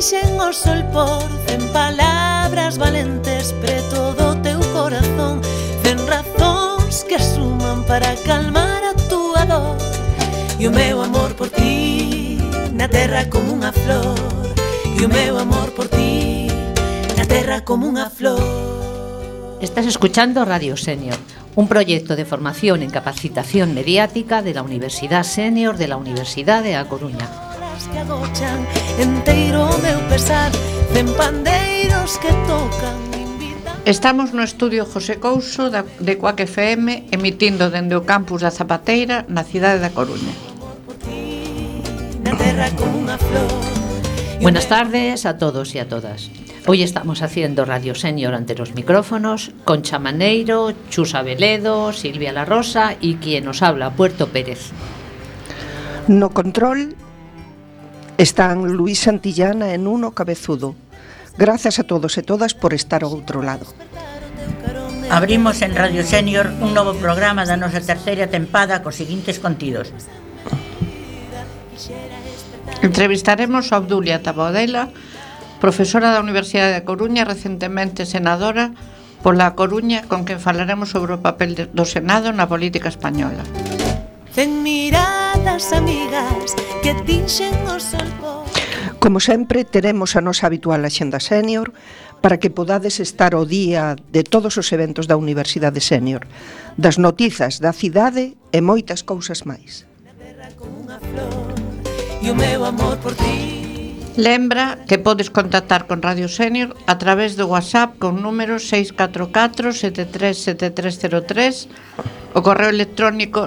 tinxen o sol por 100 palabras valentes preto do teu corazón, 100 razóns que suman para calmar a túa dor. E o meu amor por ti na terra como unha flor, e o meu amor por ti na terra como unha flor. Estás escuchando Radio Senior, un proyecto de formación en capacitación mediática de la Universidad Senior de la Universidad de A Coruña. Que agochan enteiro o meu pesar, 100 pandeiros que tocan. Estamos no estudio José Couso de Cuac FM, emitindo dende o campus da Zapateira na cidade da Coruña. Buenas tardes a todos y a todas. Hoy estamos haciendo Radio Senior ante los micrófonos, Concha Maneiro, Chusa Veledo, Silvia La Rosa y quien nos habla, Puerto Pérez. No control están Luis Santillana e Nuno Cabezudo. Gracias a todos e todas por estar ao outro lado. Abrimos en Radio Senior un novo programa da nosa terceira tempada cos seguintes contidos. Entrevistaremos a Obdulia Tabodela, profesora da Universidade de Coruña, recentemente senadora pola Coruña, con quen falaremos sobre o papel do Senado na política española. Ten miradas amigas que tinxen o sol por... Como sempre, teremos a nosa habitual axenda senior para que podades estar ao día de todos os eventos da Universidade Senior, das noticias da cidade e moitas cousas máis. Lembra que podes contactar con Radio Senior a través do WhatsApp con número 644 737303, o correo electrónico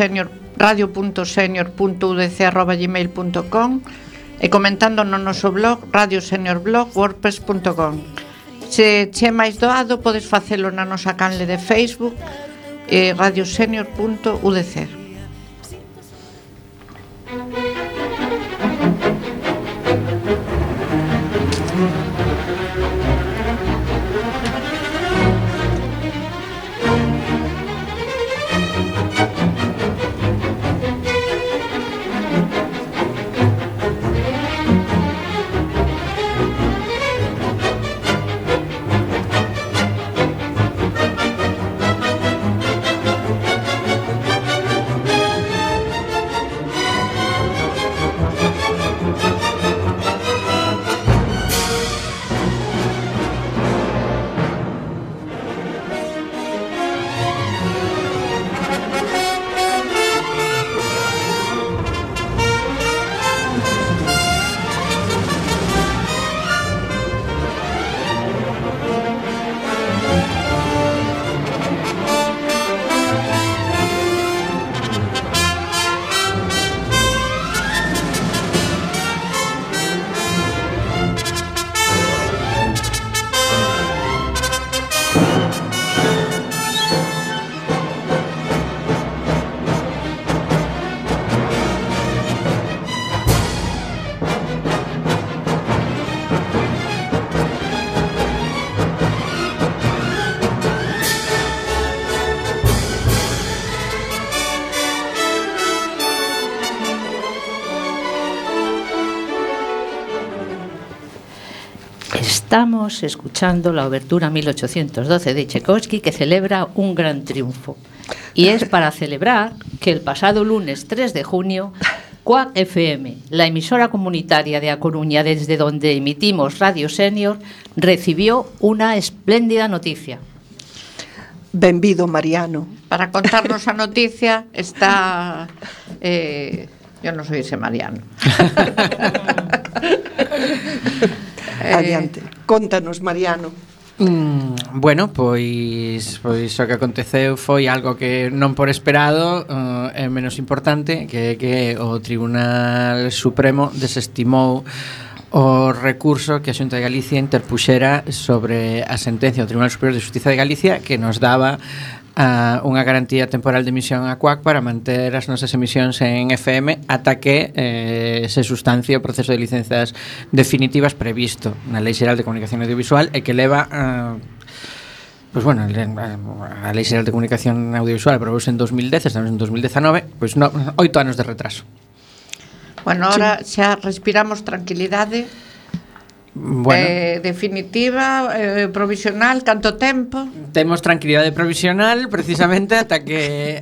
radio.senior.udc@gmail.com e comentando no noso blog radioseniorblog.wordpress.com. Se che máis doado, podes facelo na nosa canle de Facebook radiosenior.udc. Estamos escuchando la obertura 1812 de Tchaikovsky, que celebra un gran triunfo. Y es para celebrar que el pasado lunes 3 de junio, Cuac FM, la emisora comunitaria de A Coruña, desde donde emitimos Radio Senior, recibió una espléndida noticia. Benvido, Mariano. Para contarnos a noticia está... yo non soy ese Mariano. Adiante, contanos, Mariano. Bueno, pois o que aconteceu foi algo que non por esperado é menos importante, que o Tribunal Supremo desestimou o recurso que a Xunta de Galicia interpuxera sobre a sentencia do Tribunal Superior de Xustiza de Galicia, que nos daba unha garantía temporal de emisión a CUAC para manter as nosas emisións en FM ata que se sustancie o proceso de licencias definitivas previsto na Lei Xeral de Comunicación Audiovisual e que leva pois bueno, a Lei Xeral de Comunicación Audiovisual aprobouse en 2010, estamos en 2019, pois 8 anos de retraso. Bueno, ahora xa respiramos tranquilidade Bueno, definitiva, provisional, canto tempo? temos tranquilidade provisional precisamente ata que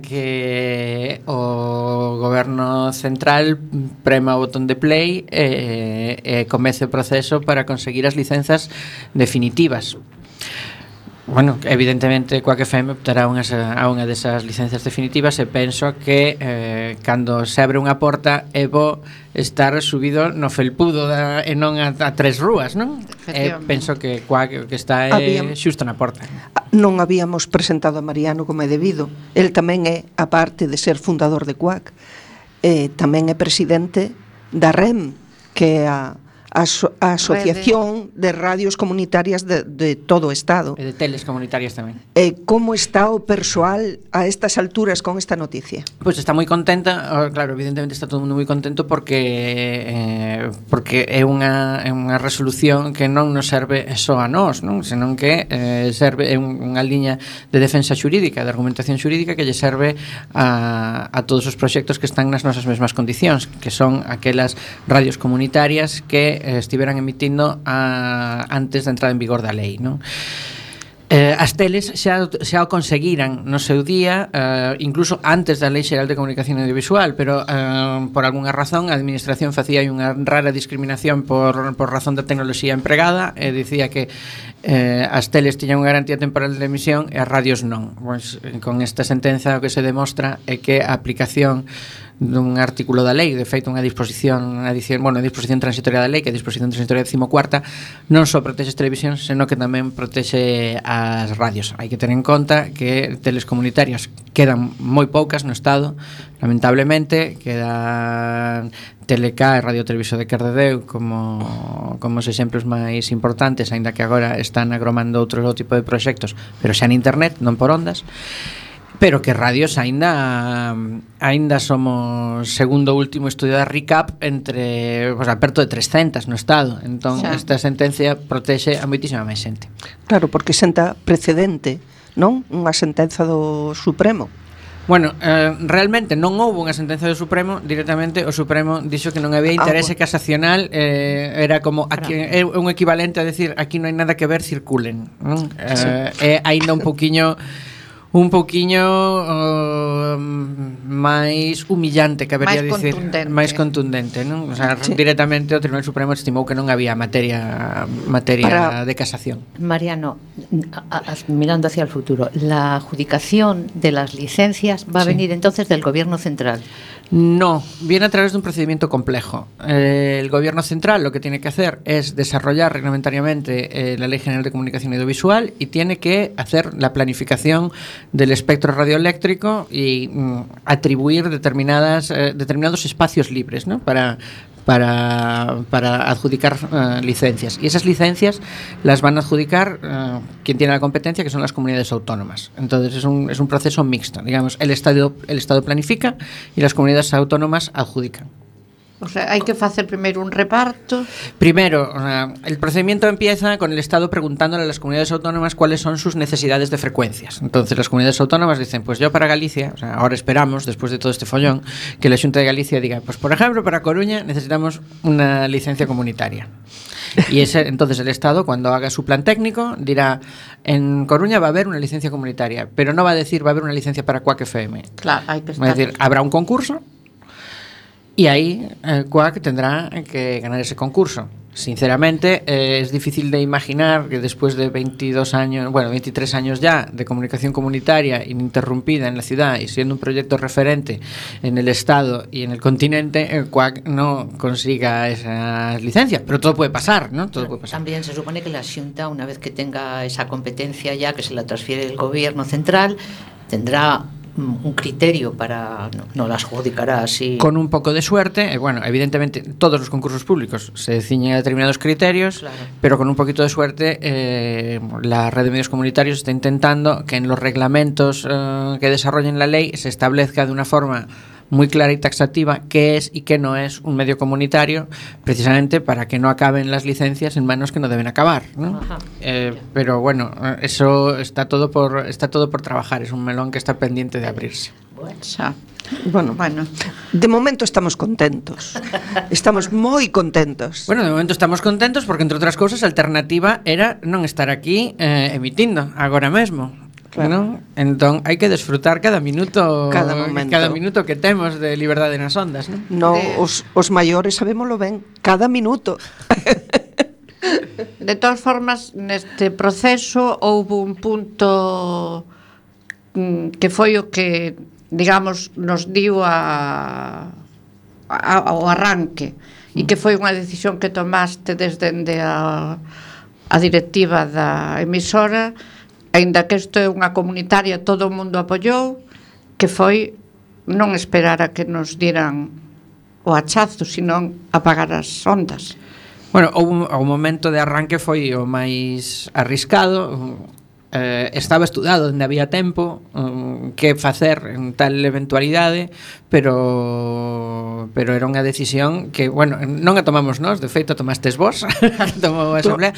o goberno central prema o botón de play e comece o proceso para conseguir as licenzas definitivas. Bueno, evidentemente Quack FM optará a unha desas licencias definitivas e penso que cando se abre unha porta é bo estar subido no felpudo e non a tres rúas, non? Penso que Quack que está xusto na porta. Non habíamos presentado a Mariano como é debido. El tamén é, a parte de ser fundador de Quack, tamén é presidente da REM, que é a Asociación de Radios Comunitarias de todo o Estado. E de teles comunitarias tamén. Como está o persoal a estas alturas con esta noticia? Pois está moi contenta, claro, evidentemente está todo o mundo moi contento porque é unha resolución que non nos serve só a nós, non? Senón que serve unha liña de defensa xurídica, de argumentación xurídica que lle serve a todos os proxectos que están nas nosas mesmas condicións, que son aquelas radios comunitarias que estiveran emitindo antes da entrada en vigor da lei, non? As teles xa o conseguiran no seu día, incluso antes da Lei Xeral de Comunicación Audiovisual, pero por algunha razón a administración facía unha rara discriminación por razón da tecnoloxía empregada e dicía que as teles tiñan unha garantía temporal de emisión e as radios non. Pois, con esta sentenza o que se demostra é que a aplicación dun artículo da lei, de feito unha disposición transitoria da lei, que é a disposición transitoria 14ª, non só protexe as televisións, senón que tamén protexe as radios. Hai que ter en conta que teles comunitarias quedan moi poucas no Estado, lamentablemente, quedan Teleca e Radio Televisor de Cardedeu como os exemplos máis importantes, aínda que agora están agromando outro tipo de proxectos, pero xa en internet, non por ondas. Pero que radios aínda somos, segundo o último estudio da RICAP, entre perto de 300 no Estado. Entón, esta sentencia protexe a moitísima máis xente. Claro, porque senta precedente, non? Unha sentenza do Supremo. Bueno, realmente non houve unha sentencia do Supremo, directamente o Supremo dixo que non había interese casacional, era como aquí, é un equivalente a decir aquí non hai nada que ver, circulen, non? É aínda un poquinho máis humillante, que habería dicir, máis contundente, non? O sea, directamente o Tribunal Supremo estimou que non había materia de casación. Mariano, mirando hacia el futuro, la adjudicación de las licencias va a venir entonces del Gobierno Central. No, viene a través de un procedimiento complejo. El Gobierno Central lo que tiene que hacer es desarrollar reglamentariamente la Ley General de Comunicación Audiovisual y tiene que hacer la planificación del espectro radioeléctrico y atribuir determinados espacios libres, ¿no? para adjudicar licencias. Y esas licencias las van a adjudicar quien tiene la competencia, que son las comunidades autónomas. Entonces es un proceso mixto. Digamos, el Estado planifica y las comunidades autónomas adjudican. O sea, hai que facer primeiro un reparto. Primero, el procedimiento empieza con el Estado preguntándole a las comunidades autónomas cuáles son sus necesidades de frecuencias. Entonces las comunidades autónomas dicen, pues yo para Galicia, o sea, ahora esperamos, después de todo este follón, que la Xunta de Galicia diga, pues por ejemplo, para Coruña necesitamos una licencia comunitaria. Y entonces el Estado, cuando haga su plan técnico, dirá, en Coruña va a haber una licencia comunitaria, pero no va a decir va a haber una licencia para Quack FM. Claro, hay que estar. Va a decir, habrá un concurso. Y ahí Quack tendrá que ganar ese concurso. Sinceramente, es difícil de imaginar que después de 23 años ya de comunicación comunitaria ininterrumpida en la ciudad y siendo un proyecto referente en el Estado y en el continente, Quack no consiga esas licencias. Pero todo puede pasar, ¿no? Todo puede pasar. También se supone que la Xunta, una vez que tenga esa competencia ya, que se la transfiere el Gobierno Central, tendrá un criterio para no las adjudicará así. Con un poco de suerte, bueno, evidentemente todos los concursos públicos se ciñen a determinados criterios, claro. Pero con un poquito de suerte la red de medios comunitarios está intentando que en los reglamentos que desarrollen la ley se establezca de una forma muy clara y taxativa qué es y qué no es un medio comunitario, precisamente para que no acaben las licencias en manos que no deben acabar, ¿no? Pero bueno, eso está todo por trabajar, es un melón que está pendiente de abrirse. Xa. Bueno, de momento estamos contentos. Estamos moi contentos. Bueno, de momento estamos contentos porque, entre outras cousas, a alternativa era non estar aquí emitindo agora mesmo. Claro. ¿No? Entón hai que desfrutar cada minuto que temos de liberdade nas ondas, non? No, os maiores sabémolo ben, cada minuto. De todas formas, neste proceso houve un punto que foi o que, digamos, nos diu ao arranque, e que foi unha decisión que tomaste desde a directiva da emisora, aínda que isto é unha comunitaria, todo o mundo apoiou, que foi non esperar a que nos dieran o hachazo, senón apagar as ondas. Bueno, o momento de arranque foi o máis arriscado. Estaba estudado onde había tempo que facer en tal eventualidade, pero era unha decisión que, bueno, non a tomamos nós, de feito tomastes vos, tomou a Asamblea.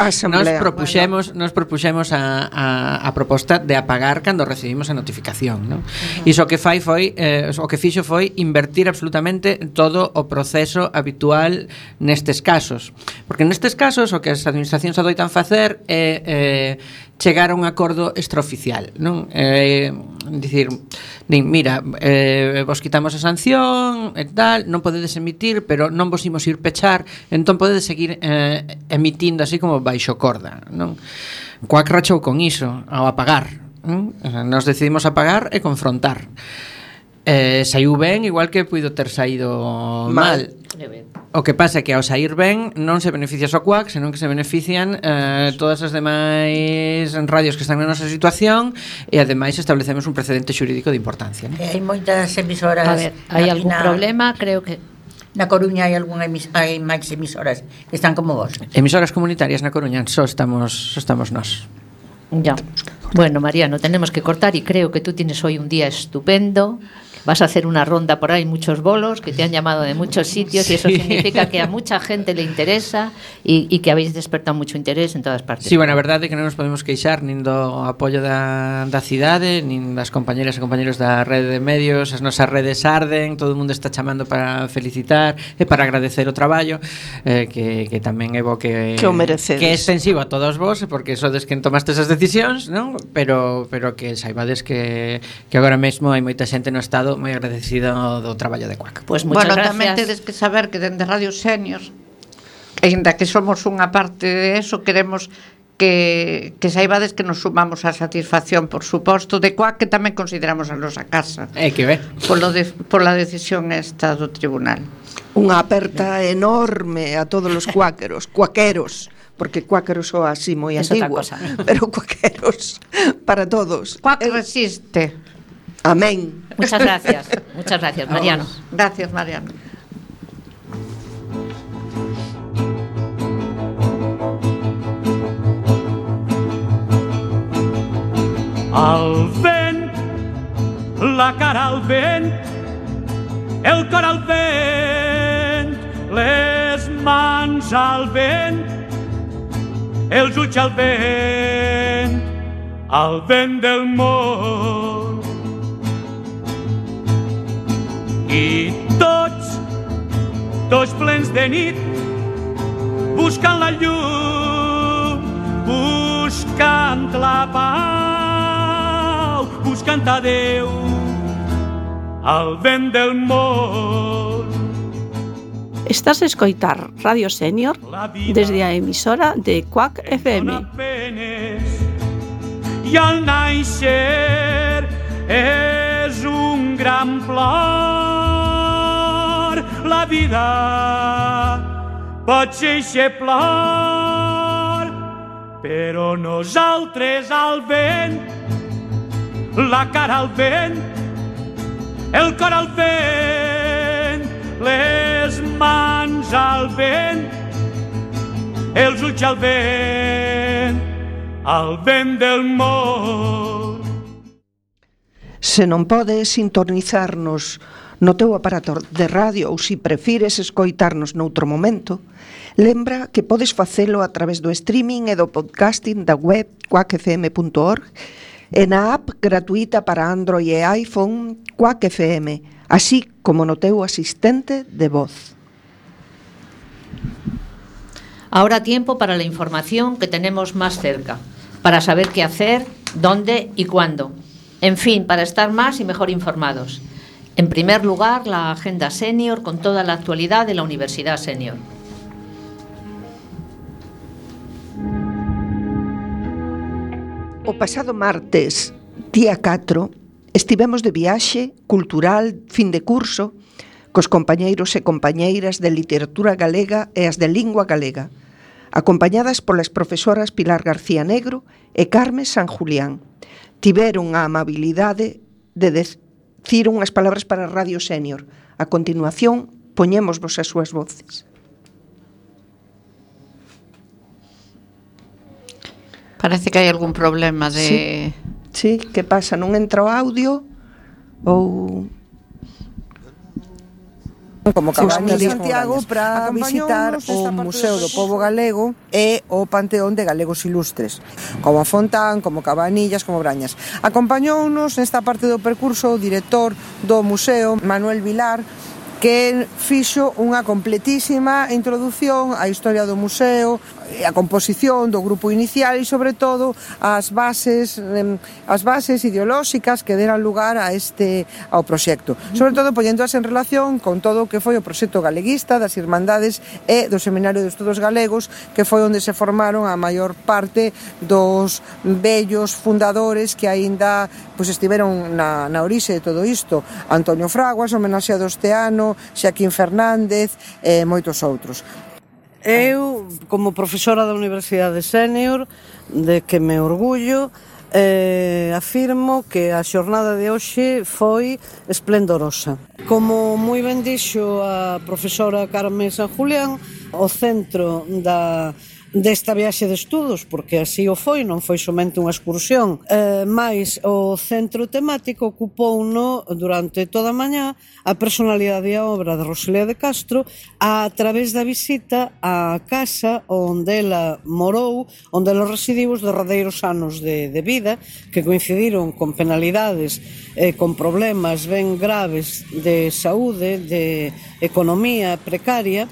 Nos propuxemos a proposta de apagar cando recibimos a notificación, non? Iso que fai foi o que fixo foi invertir absolutamente todo o proceso habitual nestes casos, porque nestes casos o que as administracións adoitan facer é chegar a un acordo extraoficial, non? Dicir, mira, vos quitamos a sanción e tal, non podedes emitir, pero non vos imos ir pechar, entón podedes seguir emitindo así como baixo corda, non? Cuac rachou con iso ao apagar, non? Nos decidimos apagar e confrontar. Saiu ben, igual que puido ter saído mal. O que pasa é que ao sair ben non se beneficia só Cuac, senón que se benefician todas as demais radios que están na nosa situación, e ademais establecemos un precedente xurídico de importancia, ¿no? Hai moitas emisoras. A ver, hai algún problema, creo que na Coruña hai máis emisoras que están como vos. Emisoras comunitarias na Coruña só estamos nós. Ya. Bueno, Mariano, tenemos que cortar, y creo que tú tienes hoy un día estupendo. Vas a hacer una ronda por ahí, muchos bolos que te han llamado de muchos sitios, y eso significa que a mucha gente le interesa y que habéis despertado mucho interés en todas partes. Sí, bueno, a verdade é que non nos podemos queixar nin do apoio da cidade, nin das compañeras e compañeros da rede de medios. As nosas redes arden, todo o mundo está chamando para felicitar e para agradecer o traballo, que tamén é bo que o merecedes, que é extensivo a todos vos, porque sodes quen tomaste esas decisións, non? Pero que saibades que agora mesmo hai moita xente no Estado moi agradecido do traballo de Cuac. Pues muchas gracias. Tamén tedes que saber que dende Radio Senior, aínda que somos unha parte de eso, queremos que saibades que nos sumamos á satisfacción, por suposto, de Cuac, que tamén consideramos a nosa casa. Que ve. Por la decisión esta do tribunal. Unha aperta enorme a todos os cuáqueros, porque cuáqueros son así moi antiguos, pero cuáqueros para todos. Cuac resiste. Amén. Muchas gracias, Mariano. Gracias, Mariano. Al vent, la cara al vent, el cor al vent, les mans al vent, els ulls al vent del món. I tots plens de nit, buscant la llum, buscant la pau, buscant a Déu, al vent del món. Estás a escoitar Radio Senior desde a emisora de Cuac FM. I al naixer és un gran plor, la vida pot ser plor, però nosaltres al vent, la cara al vent, el cor al vent, les mans al vent, els ulls al vent del món. Se non podes sintonizarnos no teu aparato de radio, ou se prefires escoitarnos noutro momento, lembra que podes facelo a través do streaming e do podcasting da web cuacfm.org, e na app gratuita para Android e iPhone Quack FM, así como no teu asistente de voz. Ahora tiempo para la información que tenemos más cerca, para saber qué hacer, dónde y cuándo. En fin, para estar más y mejor informados. En primer lugar, la Agenda Senior con toda la actualidad de la Universidad Senior. O pasado martes, día 4, estivemos de viaxe cultural fin de curso cos compañeiros e compañeiras de literatura galega e as de lingua galega, acompañadas polas profesoras Pilar García Negro e Carme San Julián. Tiveron a amabilidade de decir unhas palabras para Radio Senior. A continuación, poñémosvos as súas voces. Parece que hai algún problema de... Sí, que pasa? Non entra o audio ou... Como Cabañas de Santiago para visitar o Museo do Pobo Galego e o Panteón de Galegos Ilustres, como Fontán, como Cabanillas, como Brañas. Acompañounos nesta parte do percurso o director do museo, Manuel Vilar, que fixo unha completísima introdución á historia do museo, a composición do grupo inicial e, sobre todo, as bases ideolóxicas que deran lugar ao proxecto. Sobre todo, poñéndoas en relación con todo o que foi o proxecto galeguista das Irmandades e do Seminario de Estudos Galegos, que foi onde se formaron a maior parte dos vellos fundadores que aínda estiveron na orixe de todo isto. Antonio Fraguas, homenaxeado este ano, Xaquín Fernández e moitos outros. Eu, como profesora da Universidade Senior, de que me orgullo, afirmo que a xornada de hoxe foi esplendorosa. Como moi ben dixo a profesora Carme San Julián, o centro desta viaxe de estudos, porque así o foi, non foi somente unha excursión, mais o centro temático ocupouno durante toda a mañá a personalidade e a obra de Rosalía de Castro a través da visita á casa onde ela morou, onde ela residiu os derradeiros anos de vida, que coincidiron con penalidades, con problemas ben graves de saúde, de economía precaria,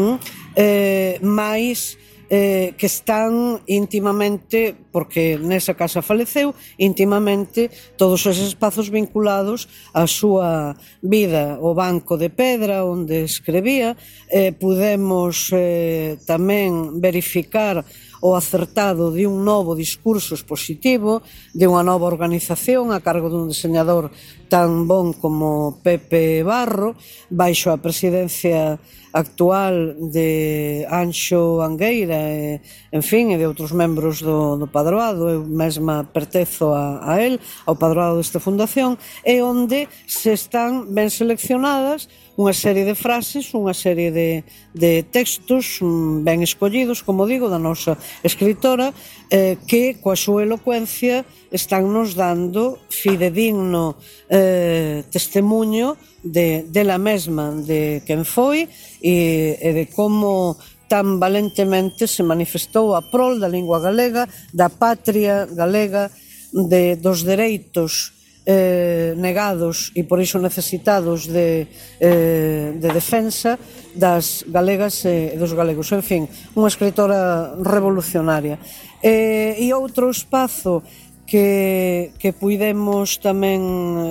mais que están íntimamente, porque nesa casa faleceu, íntimamente todos os espazos vinculados á súa vida. O banco de pedra onde escribía, pudemos tamén verificar o acertado de un novo discurso expositivo, de unha nova organización a cargo dun diseñador tan bon como Pepe Barro, baixo a presidencia actual de Anxo Angueira e, en fin, e de outros membros do padroado. Eu mesma pertezo a él, ao padroado desta fundación, e onde se están ben seleccionadas unha serie de frases, unha serie de textos ben escollidos, como digo, da nosa escritora, que coa súa elocuencia están nos dando fidedigno testemunho dela mesma, de quen foi e de como tan valentemente se manifestou a prol da lingua galega, da patria galega, dos dereitos negados e por iso necesitados de defensa das galegas e dos galegos. En fin, unha escritora revolucionaria. E outro espazo que puidemos tamén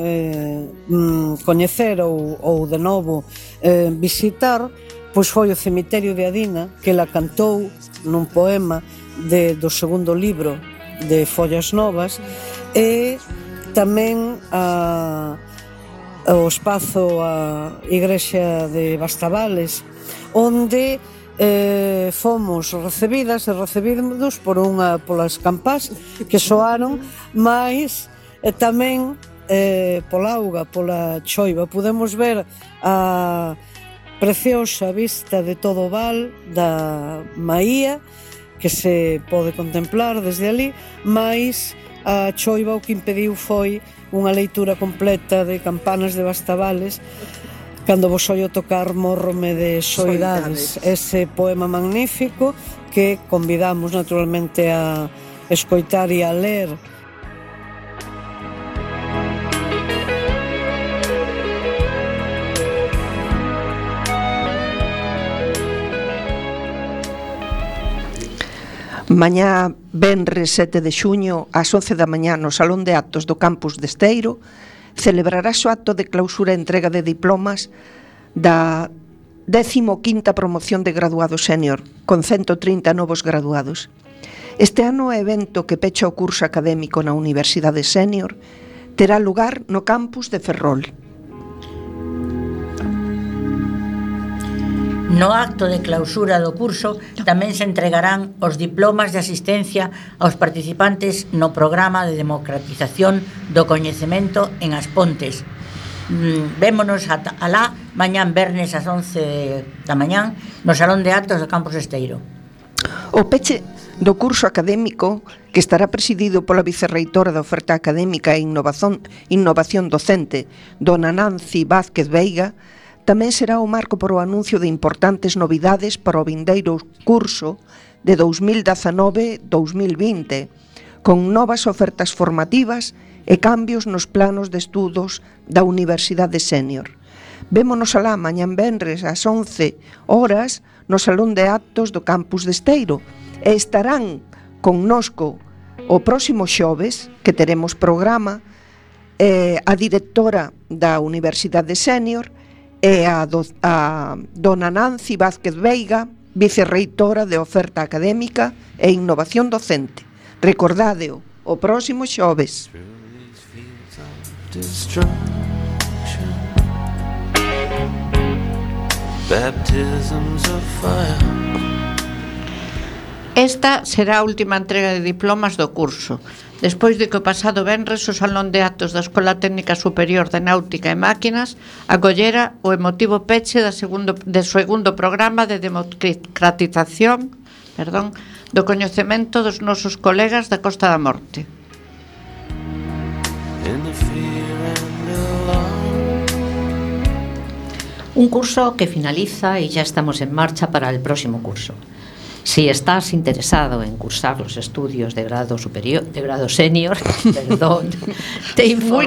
coñecer ou de novo visitar, pois foi o cemiterio de Adina, que ela cantou nun poema do segundo libro de Follas Novas, e tamén o espazo a Igrexa de Bastavales, onde fomos recibidas e recibidos polas campás que soaron, mais tamén pola auga, pola choiva. Podemos ver a preciosa vista de todo o val da Maía, que se pode contemplar desde ali, mais a choiva o que impediu foi unha leitura completa de Campanas de Bastavales. Cando vos oio tocar mórrome de soidades, ese poema magnífico que convidamos naturalmente a escoitar e a ler. Mañá, venres 7 de xuño, ás 11 da mañá, no Salón de Actos do Campus de Esteiro, celebrarás o acto de clausura e entrega de diplomas da 15ª promoción de graduados sénior, con 130 novos graduados. Este ano o evento que pecha o curso académico na Universidade Sénior terá lugar no campus de Ferrol. No acto de clausura do curso tamén se entregarán os diplomas de asistencia aos participantes no programa de democratización do coñecemento en As Pontes. Vémonos alá mañán vernes ás 11 da mañán no Salón de Actos do Campus Esteiro. O peche do curso académico, que estará presidido pola vicerreitora da Oferta Académica e Innovación Docente, dona Nancy Vázquez Veiga, tamén será o marco para o anuncio de importantes novidades para o vindeiro curso de 2019-2020, con novas ofertas formativas e cambios nos planos de estudos da Universidade Sénior. Vémonos alá mañán venres ás 11 horas no Salón de Actos do Campus de Esteiro e estarán connosco o próximo xoves, que teremos programa, a directora da Universidade Sénior e a dona Nancy Vázquez Veiga, vicerreitora de Oferta Académica e Innovación Docente. Recordádeo, o próximo xoves. Esta será a última entrega de diplomas do curso, despois de que o pasado venres o Salón de Actos da Escola Técnica Superior de Náutica e Máquinas acollera o emotivo peche do segundo programa de democratización do coñecemento dos nosos colegas da Costa da Morte. Un curso que finaliza y ya estamos en marcha para el próximo curso. Si estás interesado en cursar los estudios de grado superior, de grado senior, perdón, te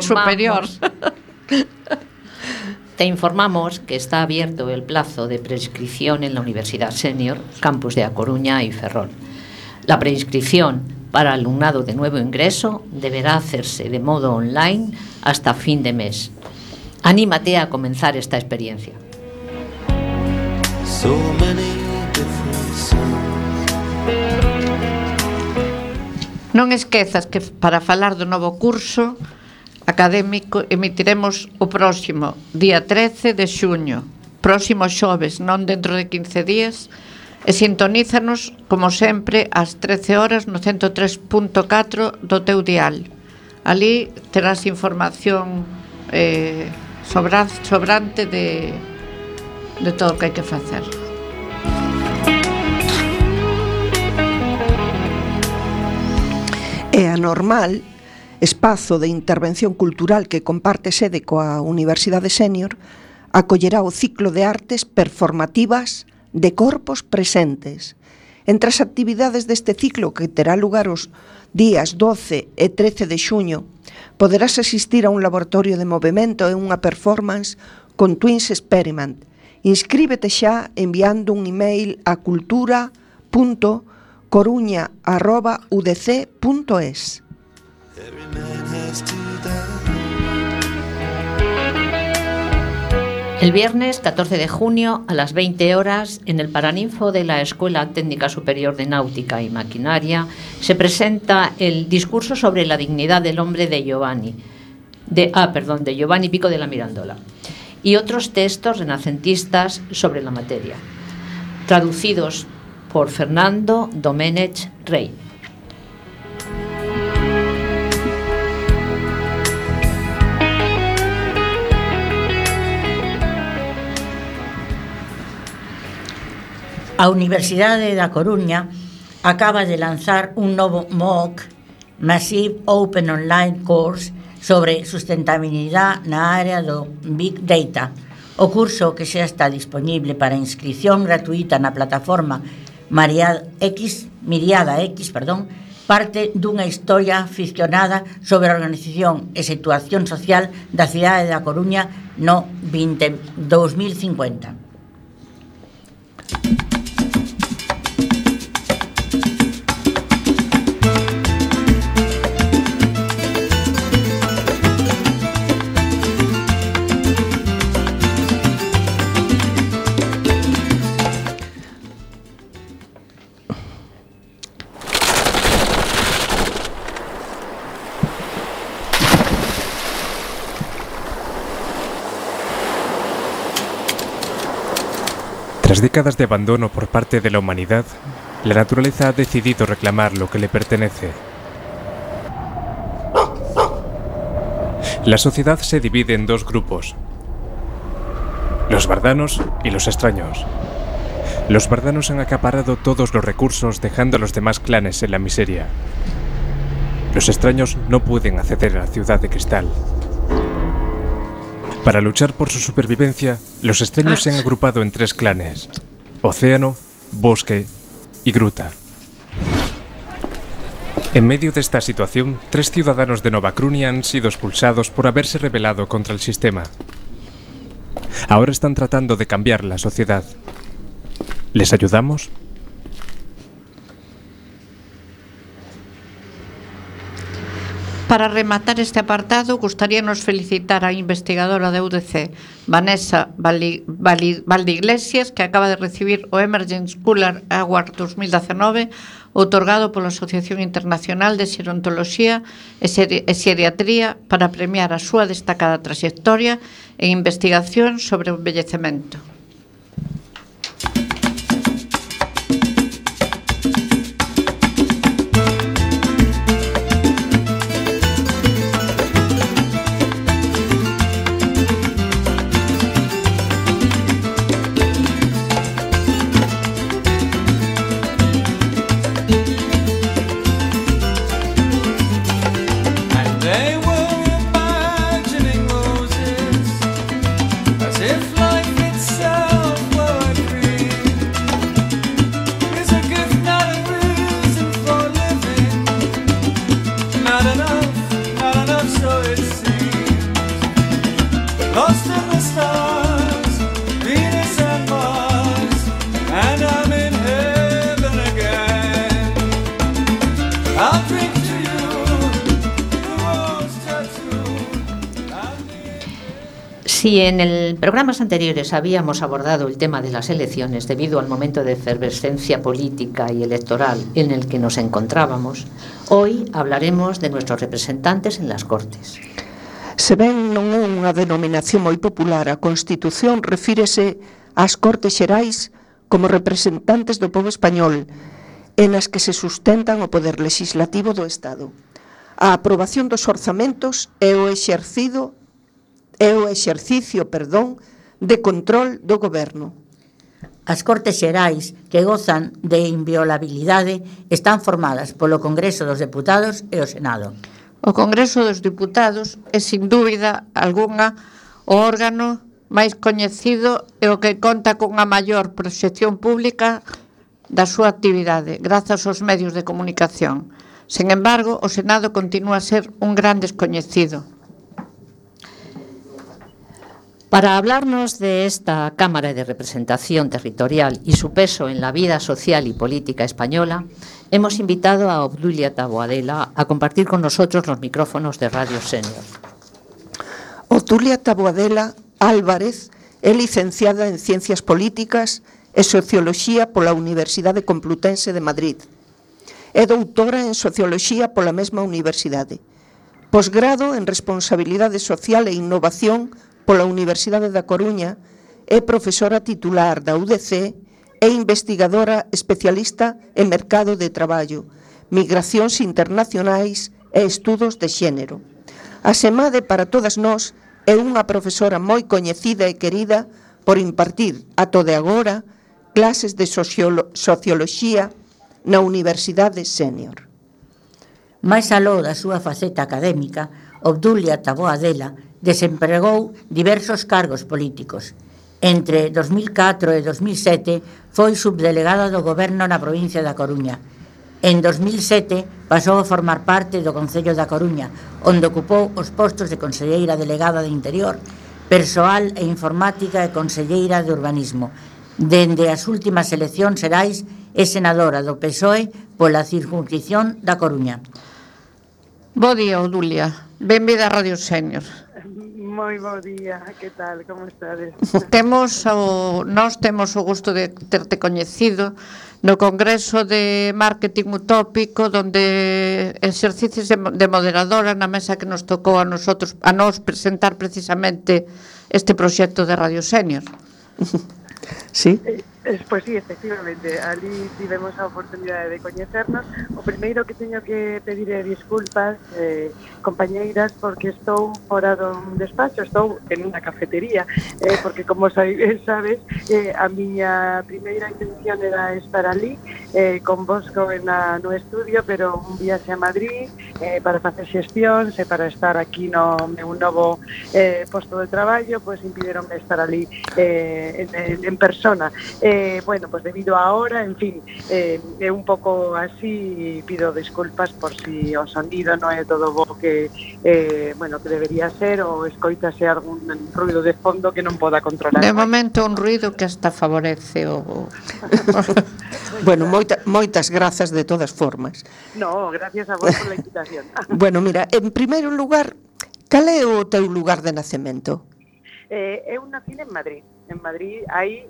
informamos que está abierto el plazo de preinscripción en la Universidad Sénior, campus de A Coruña y Ferrol. La preinscripción para alumnado de nuevo ingreso deberá hacerse de modo online hasta fin de mes. Anímate a comenzar esta experiencia. Non esquezas que para falar do novo curso académico emitiremos o próximo día 13 de xuño, próximo xoves, non dentro de 15 días, e sintonízanos, como sempre, ás 13 horas no 103.4 do teu dial. Ali terás información sobrante de todo o que hai que facer. É a Normal, espazo de intervención cultural que comparte sede coa Universidade Sénior, acollerá o ciclo de artes performativas de corpos presentes. Entre as actividades deste ciclo, que terá lugar os días 12 e 13 de xuño, poderás asistir a un laboratorio de movimento e unha performance con Twins Experiment. Inscríbete xa enviando un email a cultura.coruña@udc.es. El viernes 14 de junio a las 20 horas en el Paraninfo de la Escuela Técnica Superior de Náutica y Maquinaria se presenta el discurso sobre la dignidad del hombre de Giovanni Pico de la Mirandola y otros textos renacentistas sobre la materia, traducidos por Fernando Domenech Rey. A Universidade da Coruña acaba de lanzar un novo MOOC, Massive Open Online Course, sobre sustentabilidade na área do Big Data. O curso, que xa está disponible para inscripción gratuita na plataforma Miriada X, parte dunha historia ficcionada sobre a organización e situación social da cidade da Coruña no 2050. Tras décadas de abandono por parte de la humanidad, la naturaleza ha decidido reclamar lo que le pertenece. La sociedad se divide en dos grupos: los bardanos y los extraños. Los bardanos han acaparado todos los recursos, dejando a los demás clanes en la miseria. Los extraños no pueden acceder a la ciudad de cristal. Para luchar por su supervivencia, los extraños se han agrupado en 3 clanes: océano, bosque y gruta. En medio de esta situación, 3 ciudadanos de Nova Crunia han sido expulsados por haberse rebelado contra el sistema. Ahora están tratando de cambiar la sociedad. ¿Les ayudamos? Para rematar este apartado, gustaríanos felicitar a investigadora da UDC, Vanessa Valdeiglesias, que acaba de recibir o Emergence Cooler Award 2019, outorgado pola Asociación Internacional de Xerontoloxía e Xeriatría, para premiar a súa destacada traxectoria en investigación sobre o envellecemento. Si en el programas anteriores habíamos abordado el tema de las elecciones debido al momento de efervescencia política y electoral en el que nos encontrábamos, hoy hablaremos de nuestros representantes en las Cortes. Se ben non é unha denominación moi popular, a Constitución refírese ás Cortes Xerais como representantes do pobo español, en as que se sustentan o poder legislativo do Estado. A aprobación dos orzamentos é o exercicio de control do goberno. As Cortes Xerais, que gozan de inviolabilidade, están formadas polo Congreso dos Deputados e o Senado. O Congreso dos Deputados é, sin dúbida algunha, o órgano máis coñecido e o que conta cunha maior proxección pública da súa actividade, grazas aos medios de comunicación. Sen embargo, o Senado continúa a ser un gran descoñecido. Para hablarnos de esta Cámara de Representación Territorial y su peso en la vida social y política española, hemos invitado a Obdulia Taboadela a compartir con nosotros los micrófonos de Radio Senior. Obdulia Taboadela Álvarez é licenciada en Ciencias Políticas e Socioloxía pola Universidade Complutense de Madrid. É doutora en Socioloxía pola mesma universidade. Posgrado en Responsabilidade Social e Innovación pola Universidade da Coruña, é profesora titular da UDC e investigadora especialista en mercado de traballo, migracións internacionais e estudos de xénero. Asemade, para todas nós, é unha profesora moi coñecida e querida por impartir, ata de agora, clases de socioloxía na Universidade Senior. Mais aló da súa faceta académica, Obdulia Taboadela desempregou diversos cargos políticos. Entre 2004 e 2007 foi subdelegada do Goberno na provincia da Coruña. En 2007 pasou a formar parte do Concello da Coruña, onde ocupou os postos de conselleira delegada de Interior, Persoal e Informática e conselleira de Urbanismo. Dende as últimas eleccións xerais é senadora do PSOE pola circunscripción da Coruña. Bo día, Obdulia. Benvida a Radio Senior. Moi bo día, que tal, como estades? Nós temos o gusto de terte coñecido no Congreso de Marketing Utópico, donde exercices de moderadora na mesa que nos tocou a nós presentar precisamente este proxecto de Radio Senior. Sí. Pois sí, efectivamente, ali tivemos a oportunidade de coñecernos. O primeiro que teño que pedir é disculpas, compañeiras, porque estou fora dun despacho, estou en unha cafetería, porque como sabes, a miña primeira intención era estar ali, con Bosco no estudio, pero un viaxe a Madrid para facer xestións e para estar aquí no meu novo posto de traballo, pois impidieronme estar ali en persona. Bueno, pues debido a hora, en fin, é un pouco así, pido disculpas por si o sonido non é todo bo que bueno, que debería ser, ou escoitase algún ruido de fondo que non poda controlar. De momento un ruido que hasta favorece o... Bueno, moitas grazas de todas formas. No, gracias a vos por la invitación. Bueno, mira, en primeiro lugar, cal é o teu lugar de nacemento? Eu nací en Madrid. En Madrid hai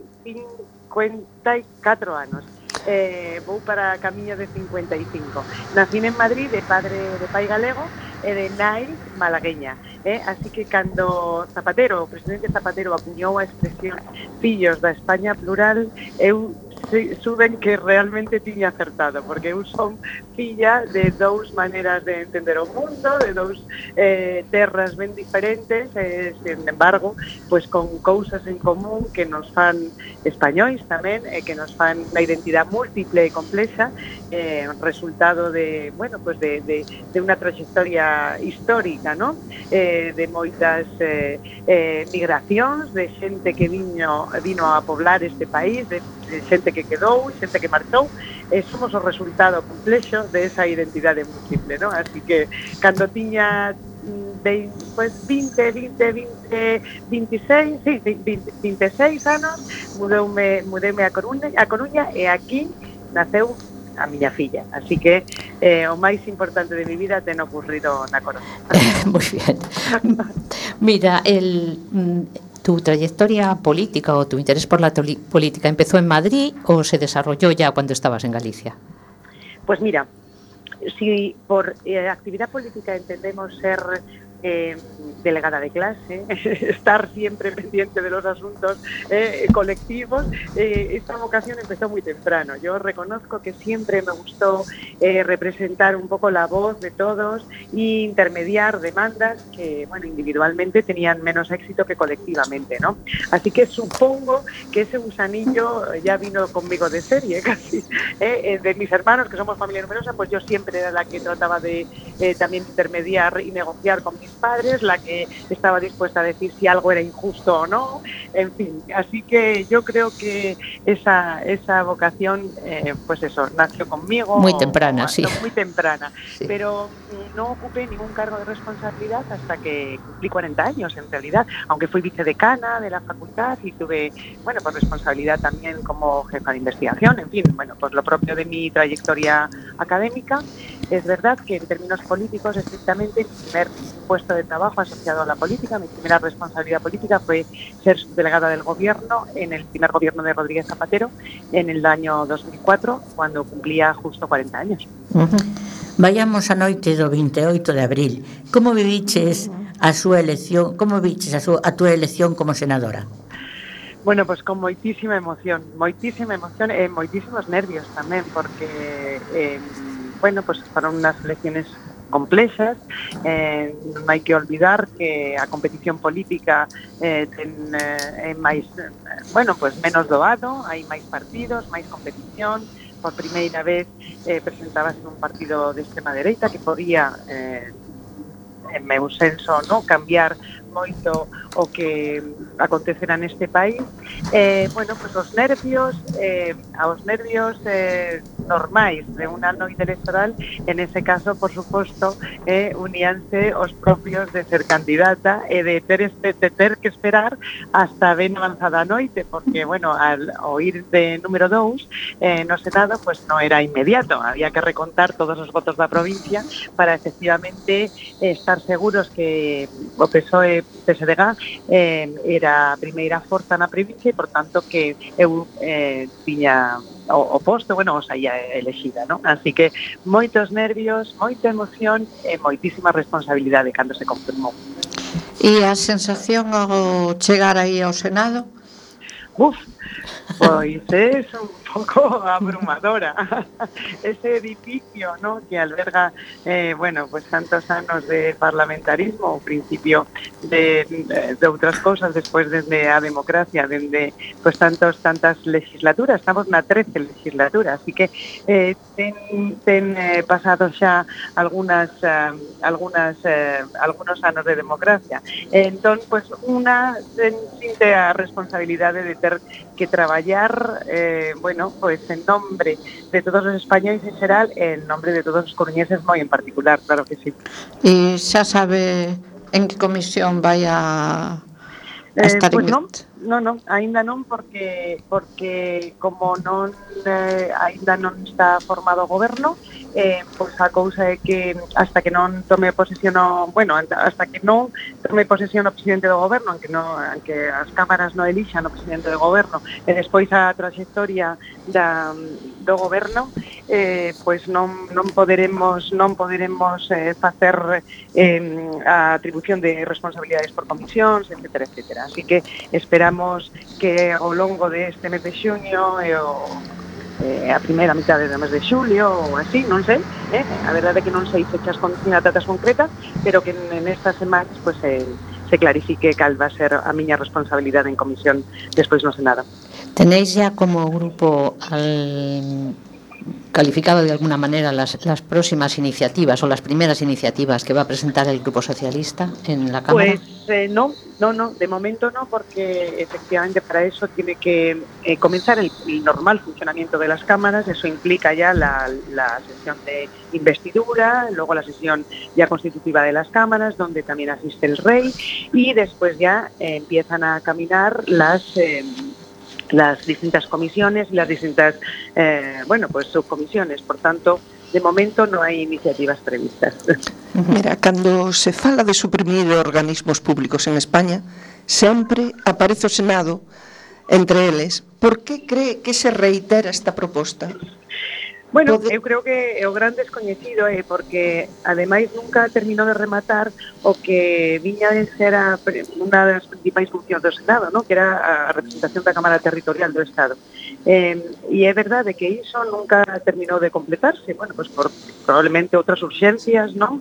54 anos. Vou para camiño de 55. Nací en Madrid de pai galego e de nai malagueña. Así que cando o presidente Zapatero acuñou a expresión fillos da España plural, eu suben que realmente tiña acertado, porque eu son filla de dous maneiras de entender o mundo, de dous terras ben diferentes, sin embargo, pues con cousas en común que nos fan españois tamén, que nos fan na identidade múltiple e complexa, resultado de, bueno, pues de unha trayectoria histórica, ¿no? De moitas migracións, de xente que vino a poblar este país, de xente que quedou, xente que marchou, somos o resultado complexo de esa identidade múltiple, ¿no? Así que cando tiña 26 anos, mudeume a Coruña e aquí naceu a miña filla, así que o máis importante de mi vida ten ocurrido na Coruña. Muy bien. Mira, ¿tu trayectoria política o tu interés por la política empezó en Madrid o se desarrolló ya cuando estabas en Galicia? Pues mira, si por actividad política entendemos ser delegada de clase, estar siempre pendiente de los asuntos colectivos, esta vocación empezó muy temprano. Yo reconozco que siempre me gustó representar un poco la voz de todos e intermediar demandas que, bueno, individualmente tenían menos éxito que colectivamente, ¿no? Así que supongo que ese gusanillo ya vino conmigo de serie, casi. De mis hermanos, que somos familia numerosa, pues yo siempre era la que trataba de también intermediar y negociar con mis padres, la que estaba dispuesta a decir si algo era injusto o no, en fin, así que yo creo que esa vocación, pues eso, nació conmigo. Muy temprana, sí. Muy temprana, sí. Pero no ocupé ningún cargo de responsabilidad hasta que cumplí 40 años, en realidad, aunque fui vicedecana de la facultad y tuve, bueno, pues responsabilidad también como jefa de investigación, en fin, bueno, pues lo propio de mi trayectoria académica. Es verdad que en términos políticos, estrictamente, mi primer puesto de trabajo asociado a la política, mi primera responsabilidad política fue ser subdelegada del gobierno en el primer gobierno de Rodríguez Zapatero en el año 2004, cuando cumplía justo 40 años. Vayamos a noite do 28 de abril. Como viviches a súa elección, como viviches a túa elección como senadora? Bueno, pues con moitísima emoción e moitísimos nervios tamén, porque bueno, pues fueron unas elecciones complexas, non hai que olvidar que a competición política é máis, bueno, pues menos doado, hai máis partidos, máis competición. Por primeira vez presentábase un partido de extrema dereita que podía, en meu senso, no cambiar moito o que acontecerá neste país. Bueno, pues os nervios normais de unha noite electoral, en ese caso, por suposto, uníanse os propios de ser candidata e de ter que esperar hasta ben avanzada a noite, porque, bueno, al oír de número 2 no Senado, pues non era inmediato, había que recontar todos os votos da provincia para efectivamente estar seguros que o PSOE PSDG era a primeira forza na provincia e, por tanto, que eu tiña o posto, bueno, o saía elexida, ¿no? Así que moitos nervios, moita emoción e moitísima responsabilidade cando se confirmou. E a sensación ao chegar aí ao Senado? Pois é un pouco abrumadora. Ese edificio, ¿no?, que alberga, bueno, pues tantos anos de parlamentarismo, o principio de outras cosas, despois dende a democracia, dende pues tantas legislaturas, estamos na 13 legislatura, así que ten pasado xa algunos anos de democracia. Entón, pues unha sinte a responsabilidade de ter que traballar, bueno, pues en nombre de todos os españoles en xeral e en nombre de todos os coruñeses moi en particular, claro que sí. E xa sabe en que comisión vai a estar pues non, aínda non, porque como non aínda non está formado o goberno, pois a cousa é que hasta que non tome posesión o presidente do goberno, aunque as cámaras non elixan o presidente do goberno, e despois a trayectoria do goberno, pois non poderemos facer a atribución de responsabilidades por comisións, etcétera, etcétera. Así que esperamos que ao longo deste mes de xuño e a primeira mitade do mes de xulio ou así, non sei, a verdade é que non sei fechas con datas concretas, pero que nestas semanas pues, se clarifique cal va a ser a miña responsabilidade en comisión despois no Senado. ¿Tenéis ya como grupo calificado de alguna manera las próximas iniciativas o las primeras iniciativas que va a presentar el Grupo Socialista en la Cámara? Pues no, de momento no, porque efectivamente para eso tiene que comenzar el normal funcionamiento de las cámaras. Eso implica ya la sesión de investidura, luego la sesión ya constitutiva de las cámaras, donde también asiste el rey, y después ya empiezan a caminar las distintas comisiones y las distintas subcomisiones. Por tanto, de momento no hai iniciativas previstas. Mira, cando se fala de suprimir organismos públicos en España, sempre aparece o Senado entre eles. Por que cree que se reitera esta proposta? Bueno, eu creo que o gran descoñecido é porque ademais nunca terminou de rematar o que viña de ser unha das principais funcións do Senado, ¿no?, que era a representación da Cámara Territorial do Estado. E é verdade que iso nunca terminou de completarse, bueno, pues por probablemente outras urxencias, non?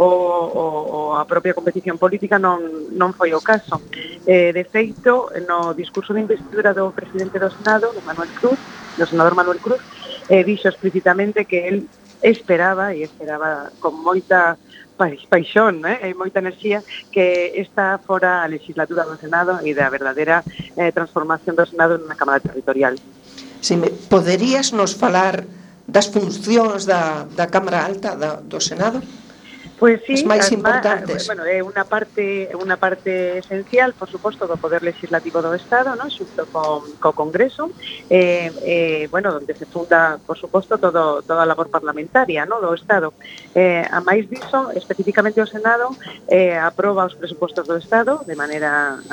O a propia competición política non foi o caso. De feito, no discurso de investidura do presidente do Senado, do senador Manuel Cruz, dixo explícitamente que él esperaba con moita paixón e moita enerxía que esta fora a legislatura do Senado e da verdadeira transformación do Senado nunha Cámara Territorial. Poderías nos falar das funcións da Cámara Alta do Senado? Pues sí, as máis importantes. Bueno, é unha parte esencial, por suposto, do Poder Legislativo do Estado, ¿no?, xunto co Congreso, bueno, donde se funda, por suposto, toda a labor parlamentaria, ¿no?, do Estado. A máis diso, especificamente o Senado aproba os presupostos do Estado de maneira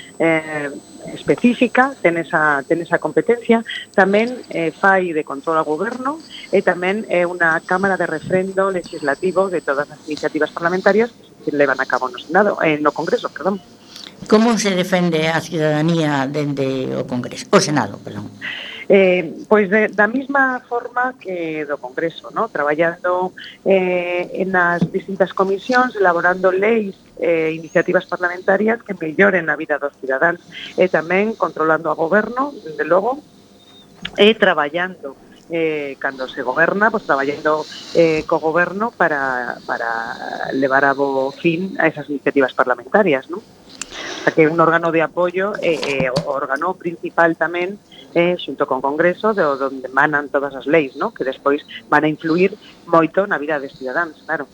específica, ten esa competencia, tamén fai de control ao goberno e tamén é unha cámara de refrendo legislativo de todas as iniciativas parlamentarias que se levan a cabo no Senado, no Congreso, perdón. Como se defende a ciudadanía dende o Congreso, o Senado, perdón? Pois da mesma forma que do Congreso, ¿no?, traballando nas distintas comisións, elaborando leis iniciativas parlamentarias que melloren a vida dos cidadáns, e tamén controlando ao goberno, desde logo, e traballando cando se goberna, pues traballando co goberno para levar a bo fin a esas iniciativas parlamentarias, ¿no? O sea, que un órgano de apoio o órgano principal tamén xunto con Congreso onde emanan todas as leis, ¿no?, que despois van a influir moito na vida dos cidadáns, claro.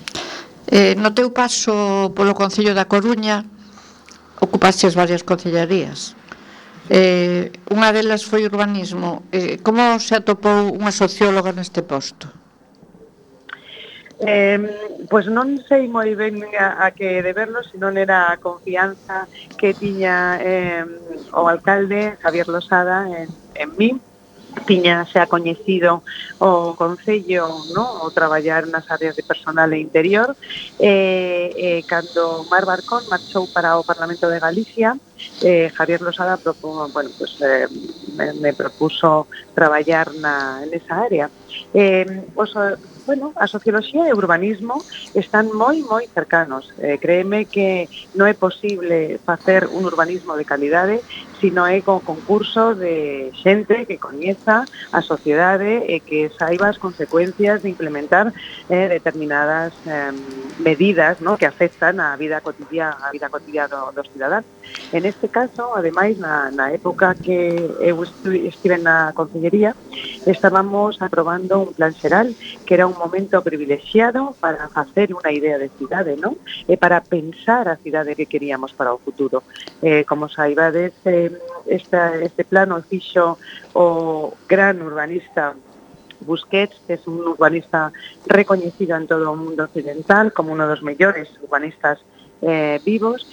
No teu paso polo Concello da Coruña ocupaches varias concellarías. Unha delas foi urbanismo. Como se atopou unha socióloga neste posto? Pois non sei moi ben a que deberlo, se non era a confianza que tiña o alcalde Javier Losada en mí, tiña xa coñecido o Concello, no? O traballar nas áreas de personal e interior, cando Mar Barcón marchou para o Parlamento de Galicia, Javier Losada me propuso traballar nesa área. A socioloxía e o urbanismo están moi cercanos. Créeme que non é posible facer un urbanismo de calidade se non é con concurso de xente que coñeza a sociedade e que saiba as consecuencias de implementar determinadas medidas, no? Que afectan a vida cotidiana dos cidadáns. En este caso, ademais, na época que eu estive na Consellería, estábamos aprobando un plan xeral que era un momento privilexiado para facer unha idea de cidade, non? E para pensar a cidade que queríamos para o futuro. Como saibades, este plano fixo o gran urbanista Busquets, que é un urbanista recoñecido en todo o mundo occidental como uno dos mellores urbanistas vivos.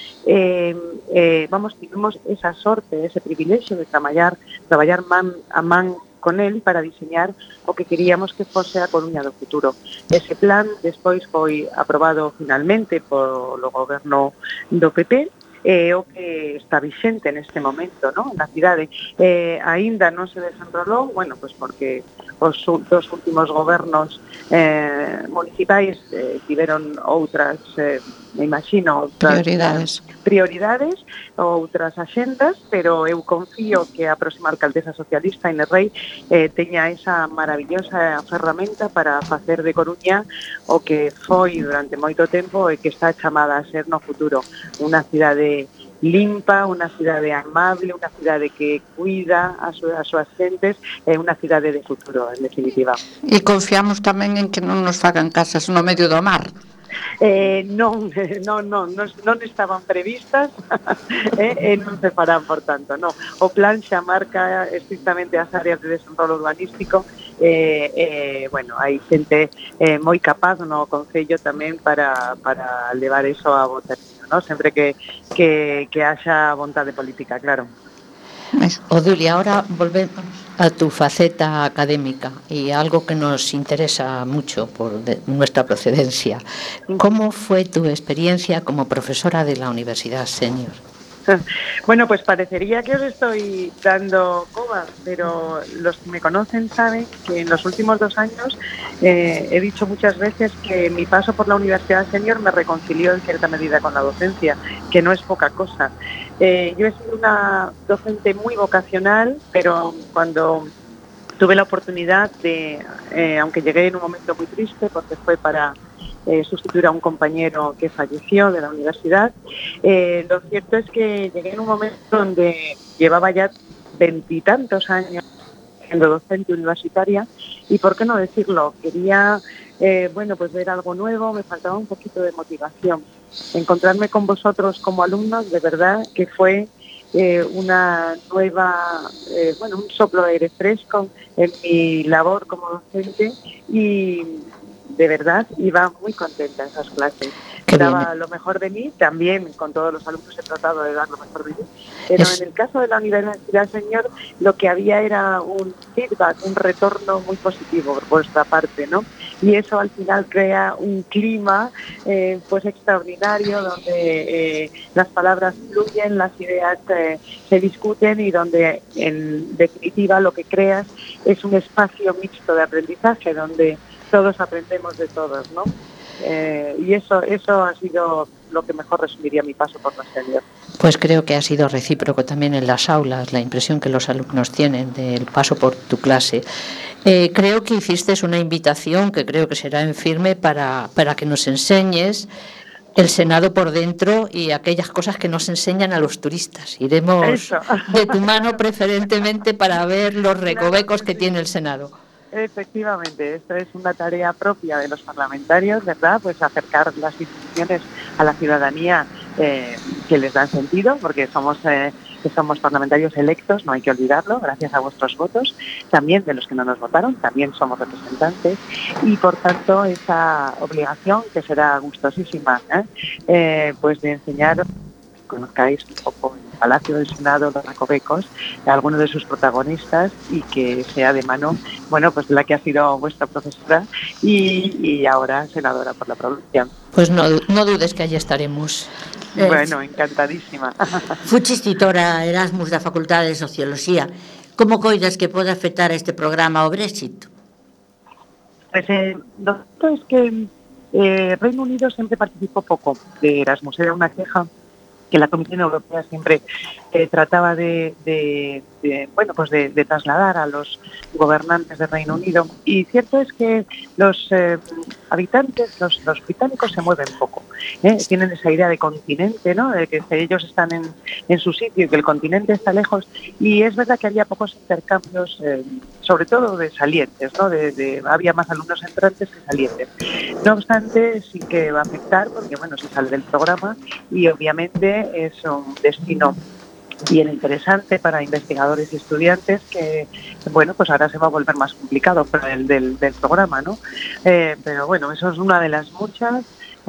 Tivemos esa sorte, ese privilexio de traballar man a man con él para diseñar o que queríamos que fose a Coruña do futuro. Ese plan despois foi aprobado finalmente polo goberno do PP, o que está vixente neste momento, ¿no? Na cidade. Aínda non se desenrolou, porque os dos últimos gobernos municipais tiveron outras, me imagino, outras prioridades, outras axendas, pero eu confío que a próxima alcaldesa socialista, Inés Rei, teña esa maravillosa ferramenta para facer de Coruña o que foi durante moito tempo e que está chamada a ser no futuro unha cidade limpa, unha cidade amable, unha cidade que cuida as súas xentes, é unha cidade de futuro, en definitiva. E confiamos tamén en que non nos fagan casas no medio do mar. Non estaban previstas e non se farán, por tanto, non. O plan xa marca estrictamente as áreas de desenrolo urbanístico. Hai xente moi capaz no Concello tamén para levar iso a votación, ¿no? Sempre que haxa vontade política, claro. Odulia, ahora volvemos a tu faceta académica y algo que nos interesa mucho por nuestra procedencia. ¿Cómo fue tu experiencia como profesora de la Universidad Senior? Bueno, pues parecería que os estoy dando coba, pero los que me conocen saben que en los últimos 2 años he dicho muchas veces que mi paso por la Universidad Senior me reconcilió en cierta medida con la docencia, que no es poca cosa. Yo he sido una docente muy vocacional, pero cuando tuve la oportunidad de, aunque llegué en un momento muy triste, porque fue para sustituir a un compañero que falleció de la universidad, lo cierto es que llegué en un momento donde llevaba ya 20 y tantos años siendo docente universitaria y, por qué no decirlo, quería ver algo nuevo, me faltaba un poquito de motivación. Encontrarme con vosotros como alumnos, de verdad que fue una nueva, un soplo de aire fresco en mi labor como docente y de verdad iba muy contenta en esas clases. Daba lo mejor de mí, también con todos los alumnos he tratado de dar lo mejor de mí, pero en el caso de la Universidad Senior lo que había era un feedback, un retorno muy positivo por vuestra parte, ¿no? Y eso al final crea un clima extraordinario donde las palabras fluyen, las ideas se discuten y donde en definitiva lo que creas es un espacio mixto de aprendizaje donde todos aprendemos de todos, ¿no? Y eso ha sido lo que mejor resumiría mi paso por la Senior. Pues creo que ha sido recíproco también en las aulas, la impresión que los alumnos tienen del paso por tu clase. Creo que hiciste una invitación que creo que será en firme para que nos enseñes el Senado por dentro y aquellas cosas que nos enseñan a los turistas. Iremos de tu mano preferentemente para ver los recovecos que tiene el Senado. Efectivamente, esto es una tarea propia de los parlamentarios, ¿verdad? Pues acercar las instituciones a la ciudadanía que les dan sentido, porque somos parlamentarios electos, no hay que olvidarlo, gracias a vuestros votos, también de los que no nos votaron, también somos representantes, y por tanto esa obligación, que será gustosísima, pues de enseñar conozcáis un poco el Palacio del Senado, los recovecos, algunos de sus protagonistas y que sea de mano, bueno, pues de la que ha sido vuestra profesora y ahora senadora por la provincia. Pues no dudes que allí estaremos. Bueno, encantadísima. Fuchis titora Erasmus da Facultade de Socioloxía. Como coidas que pode afectar a este programa o Brexit? Pues lo cierto es que Reino Unido siempre participó poco de Erasmus. Era una queja que la Comisión Europea siempre trataba de trasladar a los gobernantes del Reino Unido. Y cierto es que los habitantes, los británicos se mueven poco. Tienen esa idea de continente, ¿no? De que ellos están en su sitio y que el continente está lejos. Y es verdad que había pocos intercambios, sobre todo de salientes, ¿no? Había más alumnos entrantes que salientes. No obstante, sí que va a afectar porque, bueno, se sale del programa y obviamente es un destino bien interesante para investigadores y estudiantes que, bueno, pues ahora se va a volver más complicado para el del programa, ¿no? Pero bueno, eso es una de las muchas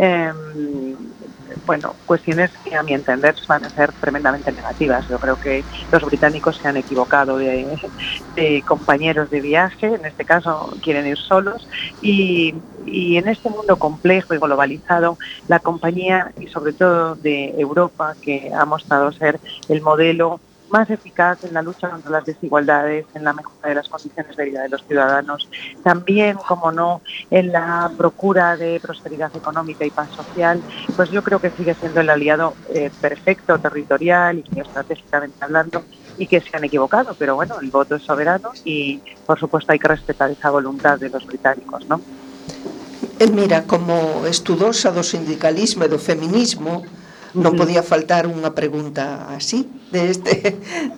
cuestiones que a mi entender van a ser tremendamente negativas. Yo creo que los británicos se han equivocado de compañeros de viaje, en este caso quieren ir solos y en este mundo complejo y globalizado la compañía y sobre todo de Europa, que ha mostrado ser el modelo más eficaz en la lucha contra las desigualdades, en la mejora de las condiciones de vida de los ciudadanos, también, como no, en la procura de prosperidad económica y paz social, pues yo creo que sigue siendo el aliado perfecto, territorial y estratégicamente hablando, y que se han equivocado, pero bueno, el voto es soberano y por supuesto hay que respetar esa voluntad de los británicos, ¿no? Mira, como estudosa do sindicalismo e do feminismo, non podía faltar unha pregunta así, deste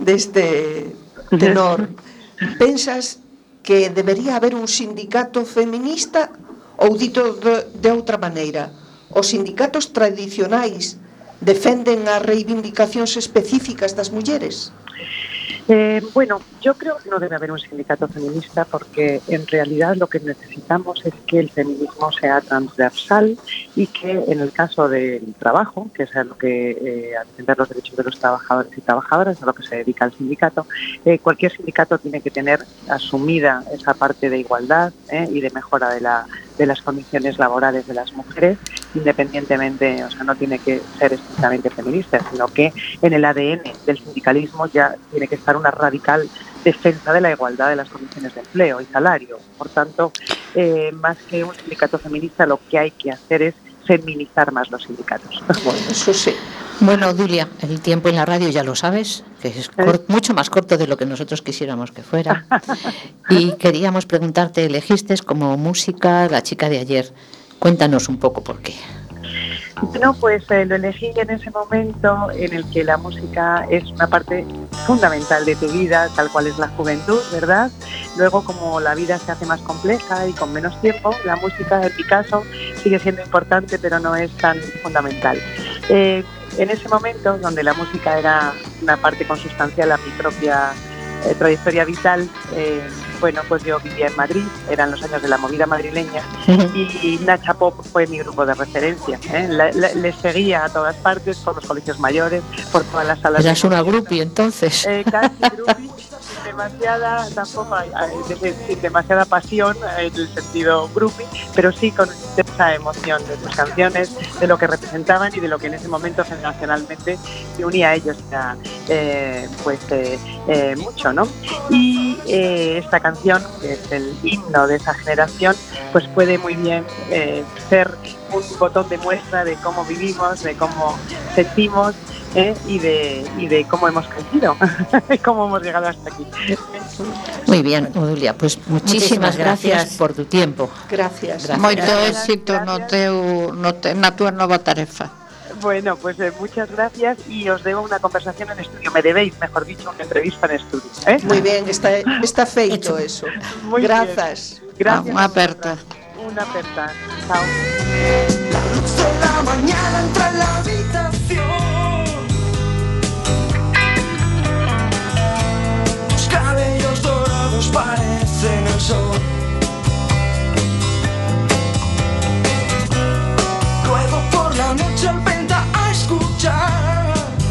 tenor. Pensas que debería haber un sindicato feminista ou dito de outra maneira? Os sindicatos tradicionais defenden as reivindicacións específicas das mulleres? Bueno, yo creo que no debe haber un sindicato feminista porque en realidad lo que necesitamos es que el feminismo sea transversal y que en el caso del trabajo, que es a lo que a defender los derechos de los trabajadores y trabajadoras, a lo que se dedica el sindicato, cualquier sindicato tiene que tener asumida esa parte de igualdad y de mejora de las condiciones laborales de las mujeres, independientemente, o sea, no tiene que ser estrictamente feminista, sino que en el ADN del sindicalismo ya tiene que estar una radical defensa de la igualdad de las condiciones de empleo y salario. Por tanto, más que un sindicato feminista, lo que hay que hacer es feminizar más los sindicatos. Bueno, eso sí. Bueno, Dulia, el tiempo en la radio ya lo sabes, que es mucho más corto de lo que nosotros quisiéramos que fuera. Y queríamos preguntarte, elegiste como música La chica de ayer. Cuéntanos un poco por qué. No, pues lo elegí en ese momento en el que la música es una parte fundamental de tu vida, tal cual es la juventud, ¿verdad? Luego, como la vida se hace más compleja y con menos tiempo, la música, en mi caso, sigue siendo importante, pero no es tan fundamental. En ese momento, donde la música era una parte consustancial a mi propia trayectoria vital, bueno, pues yo vivía en Madrid, eran los años de la movida madrileña y Nacha Pop fue mi grupo de referencia. Les seguía a todas partes, por los colegios mayores, por todas las salas. ¿Eras una groupie entonces? Casi groupie, sin demasiada pasión en el sentido groupie, pero sí con esa emoción de sus canciones, de lo que representaban y de lo que en ese momento generacionalmente se unía a ellos mucho, ¿no? Y esta canción, que es el himno de esa generación, pues puede muy bien ser un botón de muestra de cómo vivimos, de cómo sentimos y de cómo hemos crecido y cómo hemos llegado hasta aquí. Muy bien, Odulia, pues muchísimas gracias por tu tiempo. Gracias. Moito éxito na túa nova tarefa. Bueno, pues muchas gracias y os debo una conversación en estudio. Me debéis, mejor dicho, una entrevista en estudio. Muy bien, está feito eso. Muy gracias. Bien. Gracias. Una aperta. Una aperta. Chao. La luz de la mañana entra en la habitación. Tus cabellos dorados parecen el sol. Luego por la noche al escuchar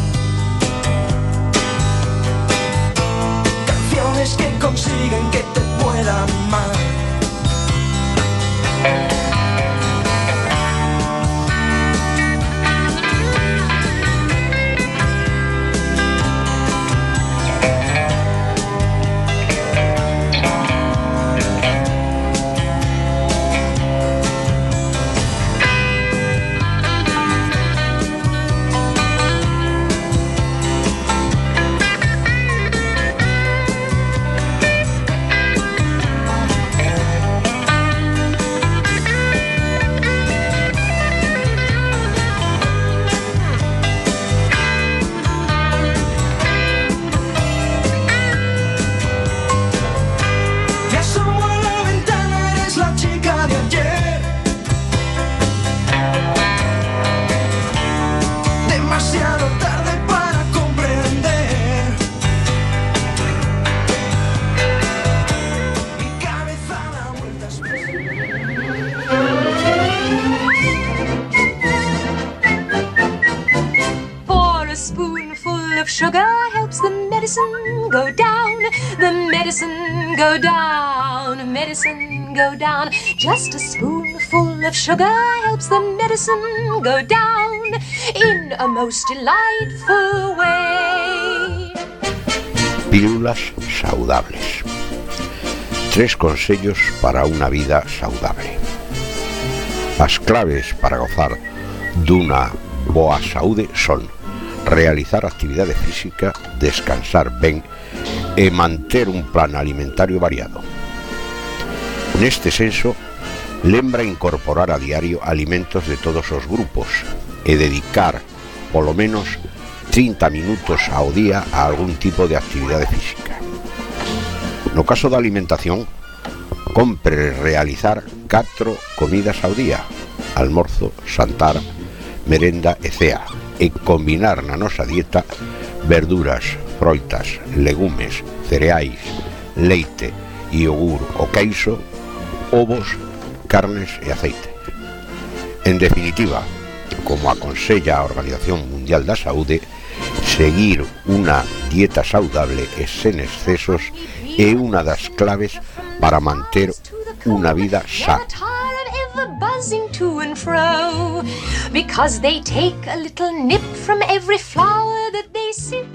sugar helps the medicine go down. The medicine go down, medicine go down. Just a spoonful of sugar helps the medicine go down in a most delightful way. Pílulas saudables. 3 consellos para unha vida saudable. As claves para gozar dunha boa saúde son realizar actividade física, descansar ben e manter un plan alimentario variado. Neste senso, lembra incorporar a diario alimentos de todos os grupos e dedicar polo menos 30 minutos ao día a algún tipo de actividade física. No caso da alimentación, compre realizar 4 comidas ao día: almorzo, xantar, merenda e cea, e combinar na nosa dieta verduras, froitas, legumes, cereais, leite, iogur ou queixo, ovos, carnes e aceite. En definitiva, como aconsella a Organización Mundial da Saúde, seguir unha dieta saudable e sen excesos é unha das claves para manter unha vida sana. Buzzing to and fro, because they take a little nip from every flower that they sip.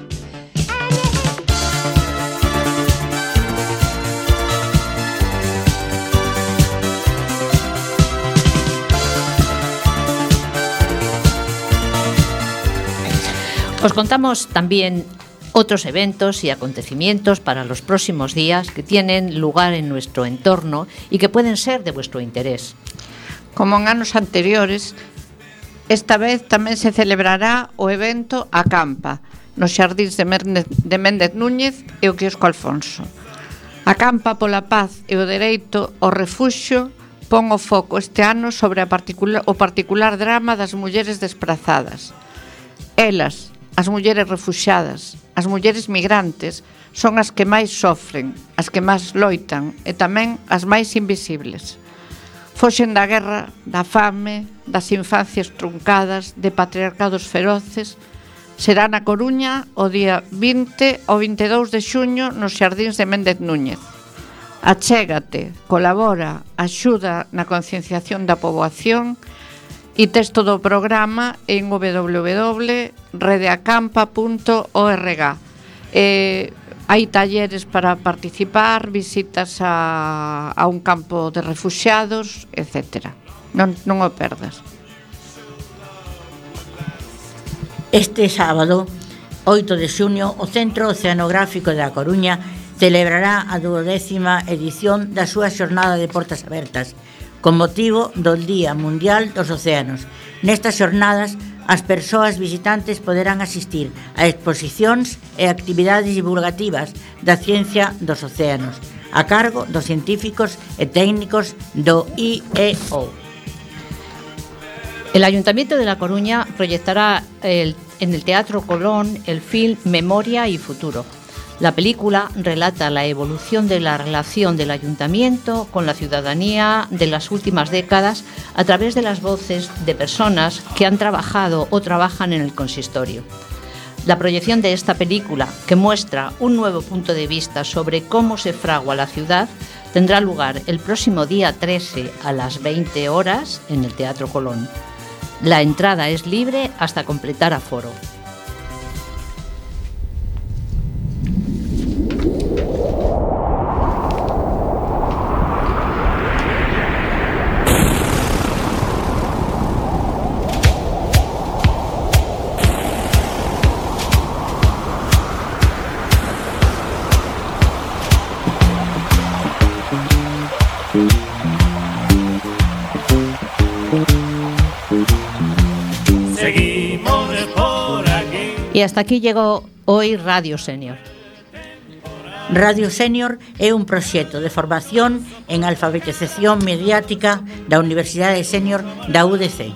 Os contamos también otros eventos y acontecimientos para los próximos días que tienen lugar en nuestro entorno y que pueden ser de vuestro interés. Como en anos anteriores, esta vez tamén se celebrará o evento Acampa, nos xardíns de Méndez Núñez e o quiosco Alfonso. Acampa pola paz e o dereito ao refuxio pon o foco este ano sobre o particular drama das mulleres desprazadas. Elas, as mulleres refuxiadas, as mulleres migrantes, son as que máis sofren, as que máis loitan e tamén as máis invisibles. Foxen da guerra, da fame, das infancias truncadas, de patriarcados feroces. Será na Coruña o día 20 ao 22 de xuño nos xardíns de Méndez Núñez. Achégate, colabora, axuda na concienciación da poboación e tes todo o programa en www.redeacampa.org. Hai talleres para participar, visitas a un campo de refuxiados, etc. Non o perdas. Este sábado, 8 de xuño, o Centro Oceanográfico da Coruña celebrará a 12ª edición da súa xornada de portas abertas, con motivo do Día Mundial dos Océanos. Nestas xornadas, as persoas visitantes poderán asistir a exposicións e actividades divulgativas da ciencia dos océanos, a cargo dos científicos e técnicos do IEO. El Ayuntamiento de La Coruña proyectará en el Teatro Colón el film Memoria y Futuro. La película relata la evolución de la relación del ayuntamiento con la ciudadanía de las últimas décadas a través de las voces de personas que han trabajado o trabajan en el consistorio. La proyección de esta película, que muestra un nuevo punto de vista sobre cómo se fragua la ciudad, tendrá lugar el próximo día 13 a las 20 horas en el Teatro Colón. La entrada es libre hasta completar aforo. Y hasta aquí llegó hoy Radio Senior. Radio Senior é un proxecto de formación en alfabetización mediática da Universidade Senior da UDC.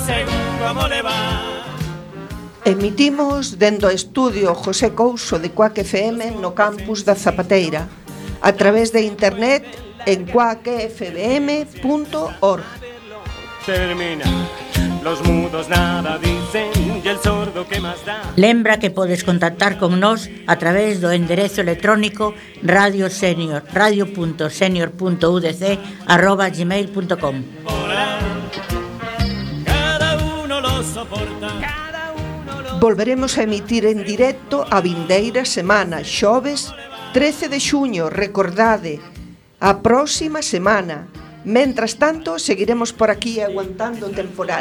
Emitimos dende o estudio José Couso de Cuac FM no campus da Zapateira, a través de internet en cuacfm.org. Termina. Los mudos nada dicen y el sordo que más da. Lembra que podes contactar con nós a través do enderezo electrónico radio.senior.udc@gmail.com. Cada uno lo soporta. Volveremos a emitir en directo a vindeira semana, xoves 13 de xuño, recordade, a próxima semana. Mentras tanto, seguiremos por aquí aguantando o temporal.